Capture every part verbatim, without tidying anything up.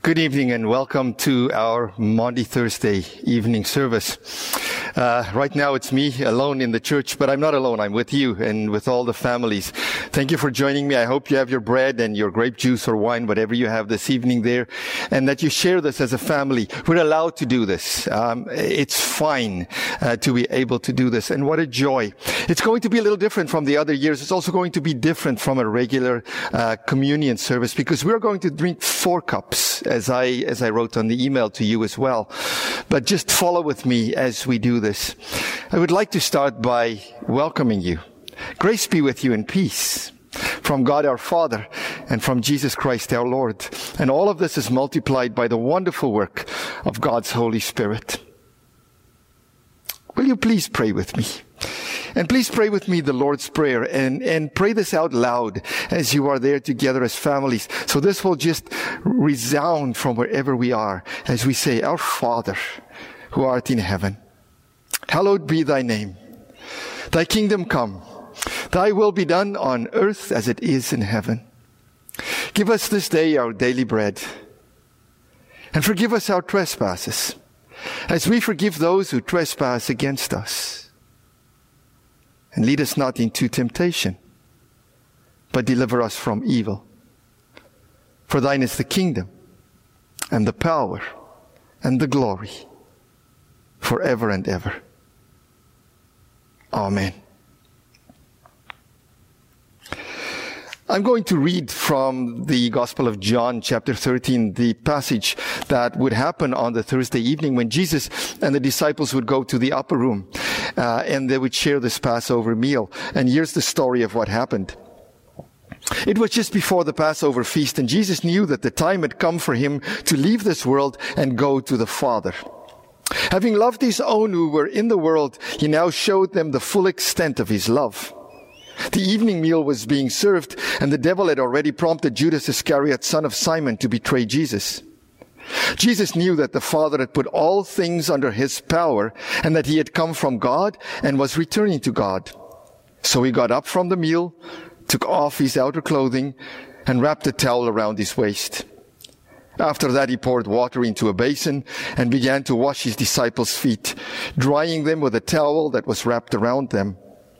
Good evening and welcome to our Maundy Thursday evening service. Uh, right now it's me alone in the church, but I'm not alone. I'm with you and with all the families. Thank you for joining me. I hope you have your bread and your grape juice or wine, whatever you have this evening there, and that you share this as a family. We're allowed to do this. Um, it's fine uh, to be able to do this, and what a joy. It's going to be a little different from the other years. It's also going to be different from a regular uh, communion service because we're going to drink four cups, as I as I wrote on the email to you as well. But just follow with me as we do this. I would like to start by welcoming you. Grace be with you and peace from God our Father and from Jesus Christ our Lord. And all of this is multiplied by the wonderful work of God's Holy Spirit. Will you please pray with me? And please pray with me the Lord's Prayer and, and pray this out loud as you are there together as families. So this will just resound from wherever we are as we say, Our Father, who art in heaven, hallowed be thy name. Thy kingdom come. Thy will be done on earth as it is in heaven. Give us this day our daily bread. And forgive us our trespasses, as we forgive those who trespass against us. And lead us not into temptation, but deliver us from evil. For thine is the kingdom, and the power, and the glory, forever and ever. Amen. I'm going to read from the Gospel of John, chapter thirteen, the passage that would happen on the Thursday evening when Jesus and the disciples would go to the upper room uh, and they would share this Passover meal. And here's the story of what happened. It was just before the Passover feast, and Jesus knew that the time had come for him to leave this world and go to the Father. Having loved his own who were in the world, he now showed them the full extent of his love. The evening meal was being served, and the devil had already prompted Judas Iscariot, son of Simon, to betray Jesus. Jesus knew that the Father had put all things under his power, and that he had come from God and was returning to God. So he got up from the meal, took off his outer clothing, and wrapped a towel around his waist. After that, he poured water into a basin and began to wash his disciples' feet, drying them with a towel that was wrapped around them.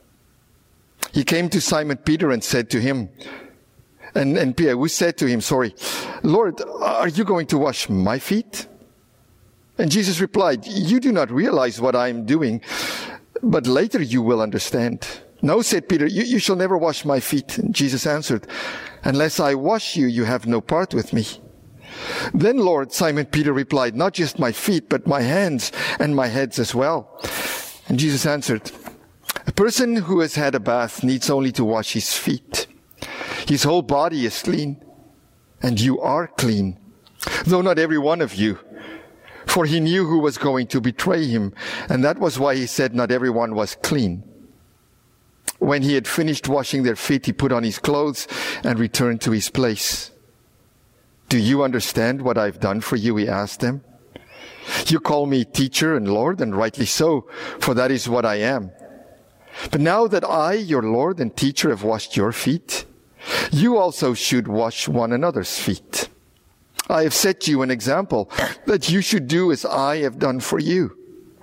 He came to Simon Peter and said to him, and, and Peter, we said to him, sorry, Lord, are you going to wash my feet? And Jesus replied, you do not realize what I am doing, but later you will understand. No, said Peter, you, you shall never wash my feet. And Jesus answered, unless I wash you, you have no part with me. Then, Lord, Simon Peter replied, not just my feet, but my hands and my heads as well. And Jesus answered, a person who has had a bath needs only to wash his feet. His whole body is clean, and you are clean, though not every one of you. For he knew who was going to betray him, and that was why he said not everyone was clean. When he had finished washing their feet, he put on his clothes and returned to his place. Do you understand what I've done for you? He asked them. You call me teacher and Lord, and rightly so, for that is what I am. But now that I, your Lord and teacher, have washed your feet, you also should wash one another's feet. I have set you an example that you should do as I have done for you.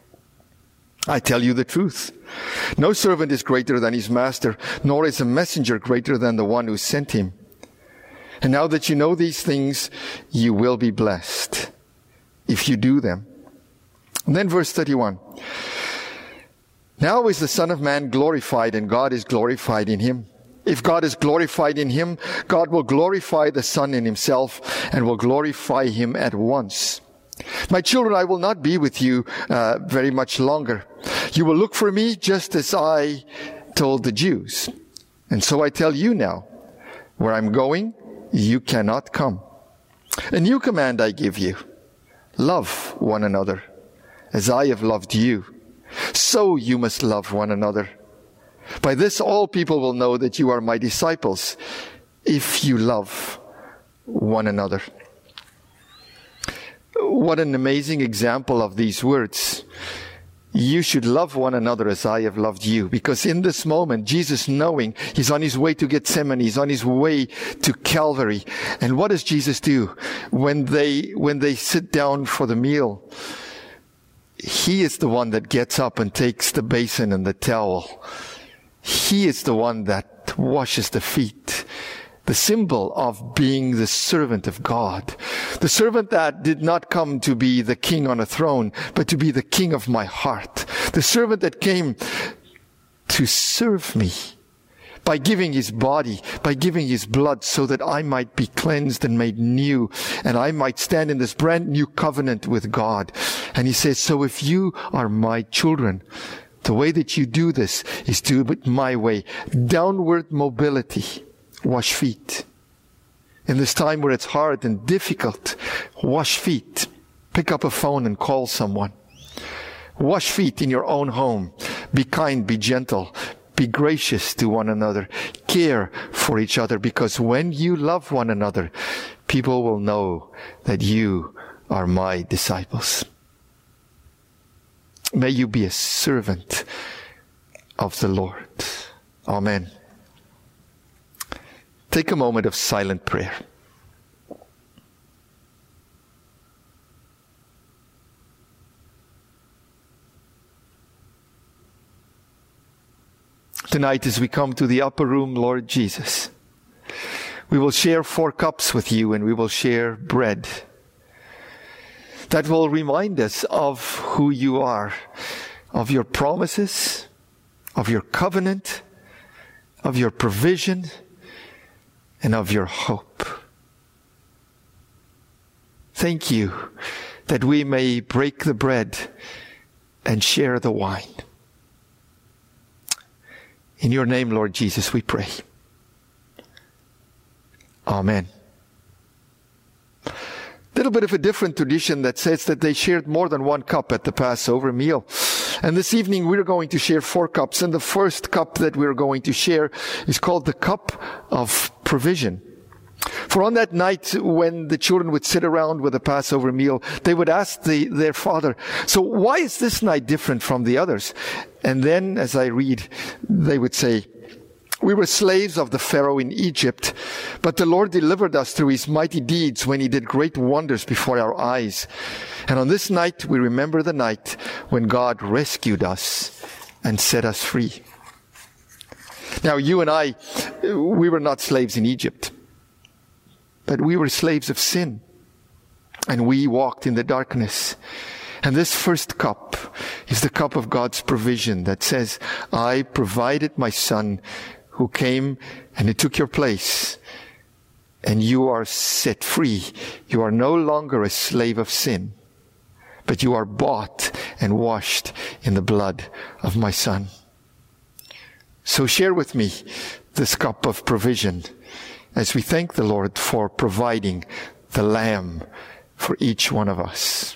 I tell you the truth. No servant is greater than his master, nor is a messenger greater than the one who sent him. And now that you know these things, you will be blessed if you do them. And then verse thirty-one. Now is the Son of Man glorified, and God is glorified in him. If God is glorified in him, God will glorify the Son in himself and will glorify him at once. My children, I will not be with you uh, very much longer. You will look for me just as I told the Jews. And so I tell you now, where I'm going, you cannot come. A new command I give you. Love one another as I have loved you. So you must love one another. By this all people will know that you are my disciples, if you love one another. What an amazing example of these words. you should love one another as I have loved you. Because in this moment, Jesus, knowing he's on his way to Gethsemane, he's on his way to Calvary. And what does Jesus do when they, when they sit down for the meal? He is the one that gets up and takes the basin and the towel. He is the one that washes the feet. The symbol of being the servant of God. The servant that did not come to be the king on a throne, but to be the king of my heart. The servant that came to serve me by giving his body, by giving his blood, so that I might be cleansed and made new, and I might stand in this brand new covenant with God. And he says, so if you are my children, the way that you do this is do it my way. Downward mobility. Wash feet. In this time where it's hard and difficult, wash feet. Pick up a phone and call someone. Wash feet in your own home. Be kind, be gentle, be gracious to one another. Care for each other, because when you love one another, people will know that you are my disciples. May you be a servant of the Lord. Amen. Take a moment of silent prayer. Tonight, as we come to the upper room, Lord Jesus, we will share four cups with you, and we will share bread that will remind us of who you are, of your promises, of your covenant, of your provision, and of your hope. Thank you that we may break the bread and share the wine. In your name, Lord Jesus, we pray. Amen. A little bit of a different tradition that says that they shared more than one cup at the Passover meal. And this evening we're going to share four cups. And the first cup that we're going to share is called the cup of provision. For on that night when the children would sit around with a Passover meal, they would ask the, their father, so why is this night different from the others? And then as I read, they would say, we were slaves of the Pharaoh in Egypt, but the Lord delivered us through his mighty deeds when he did great wonders before our eyes. And on this night, we remember the night when God rescued us and set us free. Now, you and I, we were not slaves in Egypt, but we were slaves of sin, and we walked in the darkness. And this first cup is the cup of God's provision that says, I provided my son who came and he took your place, and you are set free. You are no longer a slave of sin, but you are bought and washed in the blood of my son. So share with me this cup of provision as we thank the Lord for providing the Lamb for each one of us.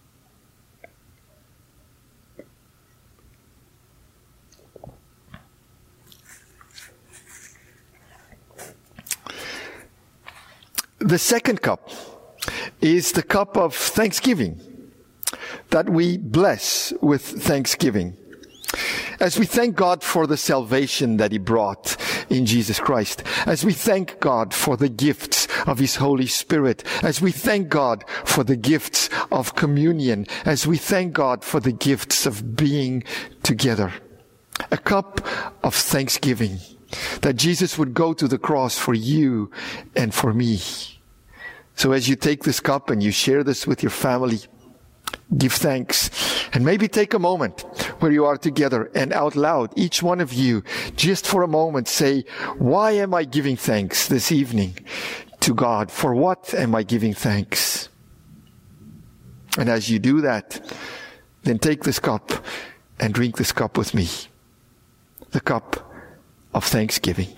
The second cup is the cup of thanksgiving that we bless with thanksgiving. As we thank God for the salvation that he brought in Jesus Christ, as we thank God for the gifts of his Holy Spirit, as we thank God for the gifts of communion, as we thank God for the gifts of being together. A cup of thanksgiving that Jesus would go to the cross for you and for me. So as you take this cup and you share this with your family, give thanks. And maybe take a moment where you are together and out loud, each one of you, just for a moment say, why am I giving thanks this evening to God? For what am I giving thanks? And as you do that, then take this cup and drink this cup with me. The cup of thanksgiving.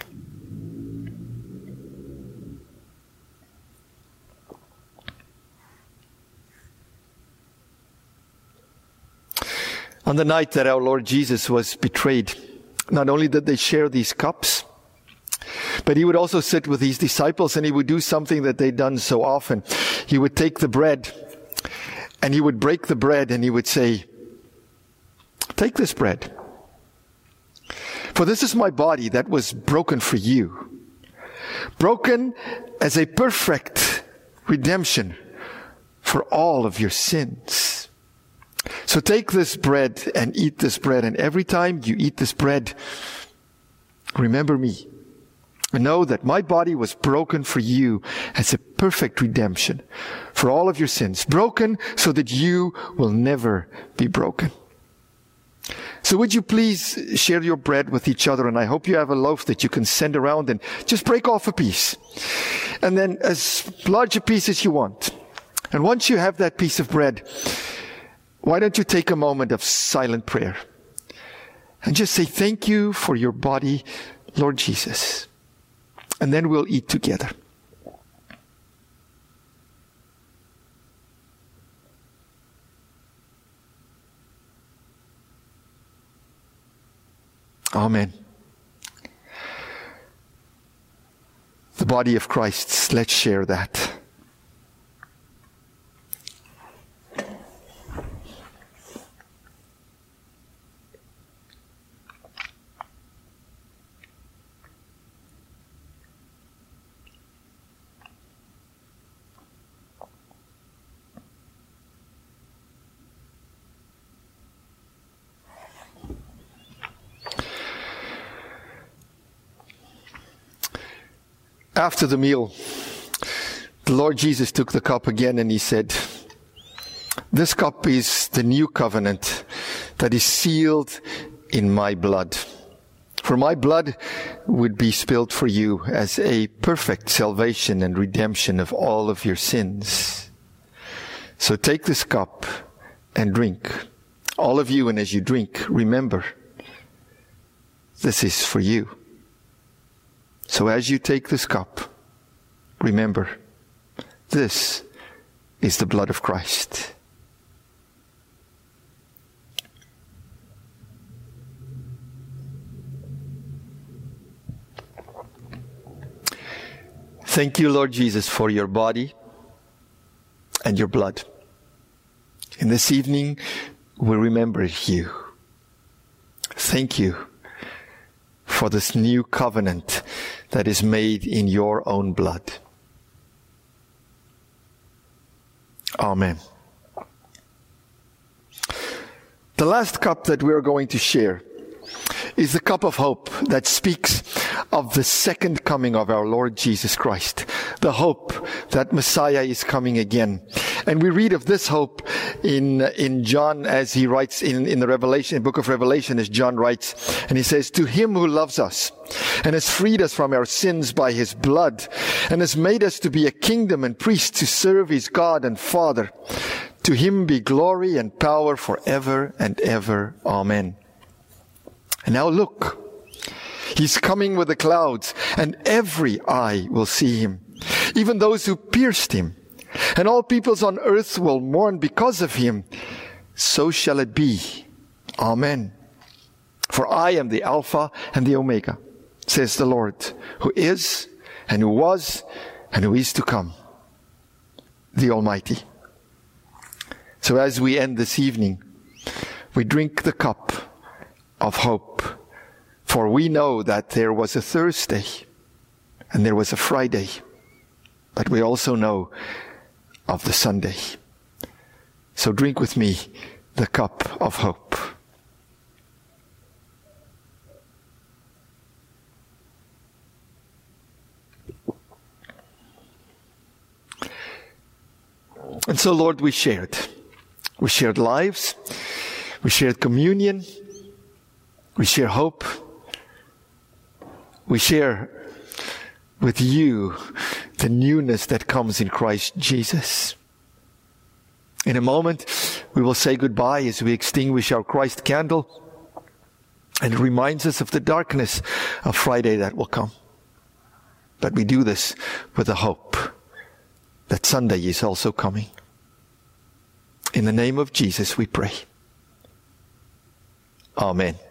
On the night that our Lord Jesus was betrayed, not only did they share these cups, but he would also sit with his disciples and he would do something that they'd done so often. He would take the bread and he would break the bread and he would say, Take this bread. For this is my body that was broken for you. Broken as a perfect redemption for all of your sins. So take this bread and eat this bread. And every time you eat this bread, remember me. And know that my body was broken for you as a perfect redemption for all of your sins. Broken so that you will never be broken. So would you please share your bread with each other? And I hope you have a loaf that you can send around and just break off a piece. And then as large a piece as you want. And once you have that piece of bread, why don't you take a moment of silent prayer and just say, thank you for your body, Lord Jesus. And then we'll eat together. Amen. The body of Christ, let's share that. After the meal, the Lord Jesus took the cup again and he said, this cup is the new covenant that is sealed in my blood. For my blood would be spilled for you as a perfect salvation and redemption of all of your sins. So take this cup and drink. All of you, and as you drink, remember, this is for you. So as you take this cup, remember, this is the blood of Christ. Thank you, Lord Jesus, for your body and your blood. And this evening, we remember you. Thank you for this new covenant that is made in your own blood. Amen. The last cup that we are going to share is the cup of hope that speaks of the second coming of our Lord Jesus Christ. The hope that Messiah is coming again. And we read of this hope in in John as he writes in, in the Revelation, book of Revelation, as John writes. And he says, to him who loves us and has freed us from our sins by his blood and has made us to be a kingdom and priests to serve his God and Father. To him be glory and power forever and ever. Amen. And now look, he's coming with the clouds, and every eye will see him, even those who pierced him. And all peoples on earth will mourn because of him. So shall it be. Amen. For I am the Alpha and the Omega, says the Lord, who is, and who was, and who is to come, the Almighty. So as we end this evening, we drink the cup of hope. For we know that there was a Thursday and there was a Friday, but we also know of the Sunday. So drink with me the cup of hope. And so, Lord, we shared. We shared lives. We shared communion. We share hope. We share with you the newness that comes in Christ Jesus. In a moment, we will say goodbye as we extinguish our Christ candle, and it reminds us of the darkness of Friday that will come. But we do this with the hope that Sunday is also coming. In the name of Jesus we pray. Amen.